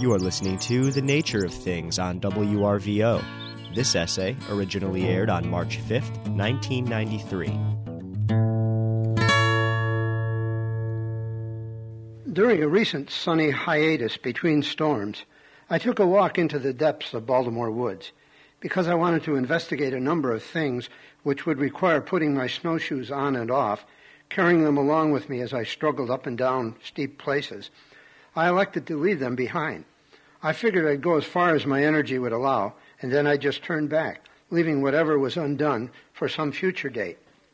You are listening to The Nature of Things on WRVO. This essay originally aired on March 5th, 1993. During a recent sunny hiatus between storms, I took a walk into the depths of Baltimore woods because I wanted to investigate a number of things which would require putting my snowshoes on and off, carrying them along with me as I struggled up and down steep places. I elected to leave them behind. I figured I'd go as far as my energy would allow, and then I'd just turn back, leaving whatever was undone for some future date.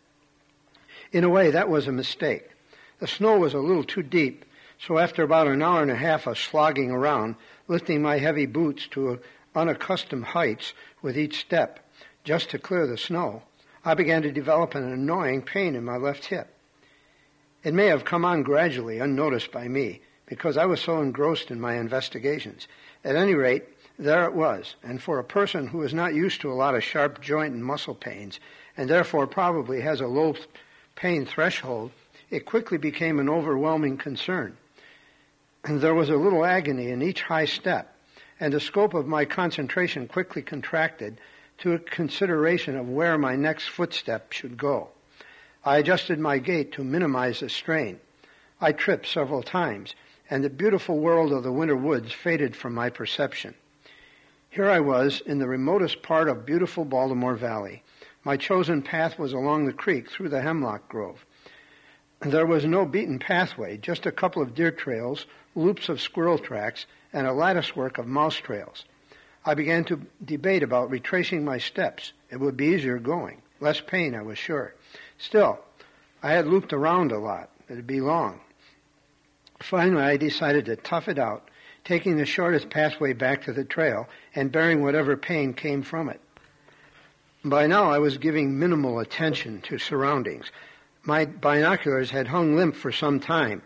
In a way, that was a mistake. The snow was a little too deep, so after about an hour and a half of slogging around, lifting my heavy boots to unaccustomed heights with each step, just to clear the snow, I began to develop an annoying pain in my left hip. It may have come on gradually, unnoticed by me, because I was so engrossed in my investigations. At any rate, there it was, and for a person who is not used to a lot of sharp joint and muscle pains, and therefore probably has a low pain threshold, it quickly became an overwhelming concern. And there was a little agony in each high step, and the scope of my concentration quickly contracted to a consideration of where my next footstep should go. I adjusted my gait to minimize the strain. I tripped several times, and the beautiful world of the winter woods faded from my perception. Here I was in the remotest part of beautiful Baltimore Valley. My chosen path was along the creek through the hemlock grove. There was no beaten pathway, just a couple of deer trails, loops of squirrel tracks, and a latticework of mouse trails. I began to debate about retracing my steps. It would be easier going, less pain, I was sure. Still, I had looped around a lot. It would be long. Finally, I decided to tough it out, taking the shortest pathway back to the trail and bearing whatever pain came from it. By now, I was giving minimal attention to surroundings. My binoculars had hung limp for some time.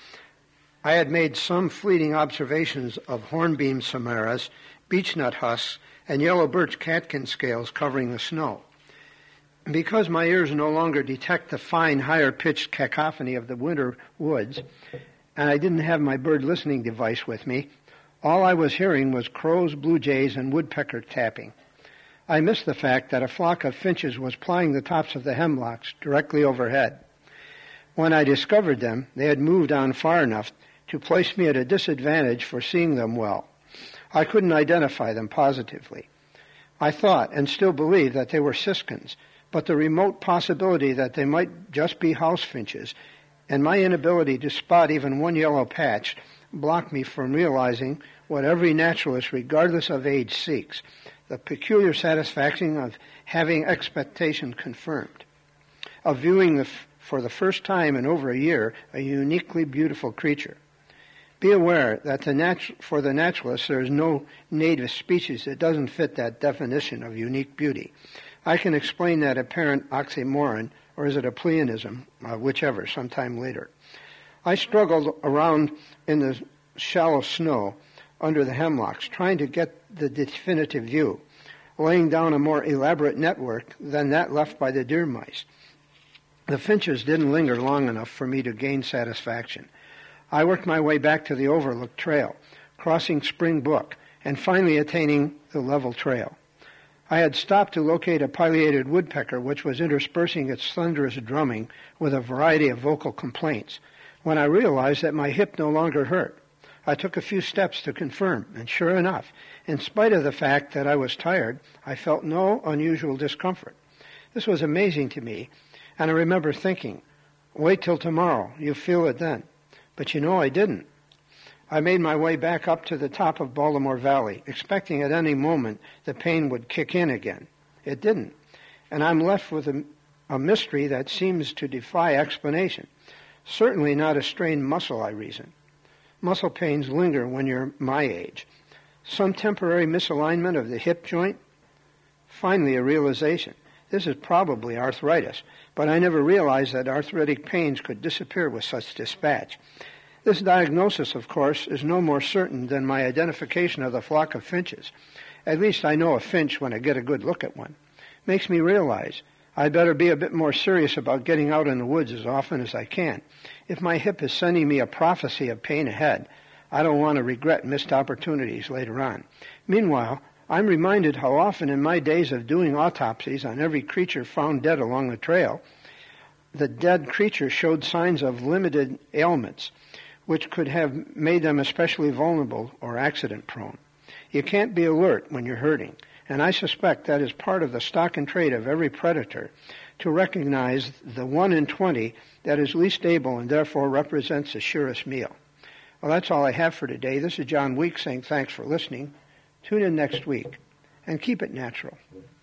I had made some fleeting observations of hornbeam samaras, beechnut husks, and yellow birch catkin scales covering the snow. Because my ears no longer detect the fine, higher-pitched cacophony of the winter woods, and I didn't have my bird listening device with me, all I was hearing was crows, blue jays, and woodpecker tapping. I missed the fact that a flock of finches was plying the tops of the hemlocks directly overhead. When I discovered them, they had moved on far enough to place me at a disadvantage for seeing them well. I couldn't identify them positively. I thought, and still believe, that they were siskins, but the remote possibility that they might just be house finches, and my inability to spot even one yellow patch, blocked me from realizing what every naturalist, regardless of age, seeks, the peculiar satisfaction of having expectation confirmed, of viewing for the first time in over a year a uniquely beautiful creature. Be aware that for the naturalist there is no native species that doesn't fit that definition of unique beauty. I can explain that apparent oxymoron, or is it a pleonasm, whichever, sometime later. I struggled around in the shallow snow under the hemlocks, trying to get the definitive view, laying down a more elaborate network than that left by the deer mice. The finches didn't linger long enough for me to gain satisfaction. I worked my way back to the Overlook Trail, crossing Spring Brook, and finally attaining the level trail. I had stopped to locate a pileated woodpecker which was interspersing its thunderous drumming with a variety of vocal complaints, when I realized that my hip no longer hurt. I took a few steps to confirm, and sure enough, in spite of the fact that I was tired, I felt no unusual discomfort. This was amazing to me, and I remember thinking, wait till tomorrow, you'll feel it then. But I didn't. I made my way back up to the top of Baltimore Valley, expecting at any moment the pain would kick in again. It didn't, and I'm left with a mystery that seems to defy explanation. Certainly not a strained muscle, I reason. Muscle pains linger when you're my age. Some temporary misalignment of the hip joint? Finally, a realization. This is probably arthritis, but I never realized that arthritic pains could disappear with such dispatch. This diagnosis, of course, is no more certain than my identification of the flock of finches. At least I know a finch when I get a good look at one. Makes me realize I'd better be a bit more serious about getting out in the woods as often as I can. If my hip is sending me a prophecy of pain ahead, I don't want to regret missed opportunities later on. Meanwhile, I'm reminded how often in my days of doing autopsies on every creature found dead along the trail, the dead creature showed signs of limited ailments, which could have made them especially vulnerable or accident-prone. You can't be alert when you're hurting, and I suspect that is part of the stock and trade of every predator, to recognize the 1 in 20 that is least able and therefore represents the surest meal. Well, that's all I have for today. This is John Weeks saying thanks for listening. Tune in next week, and keep it natural.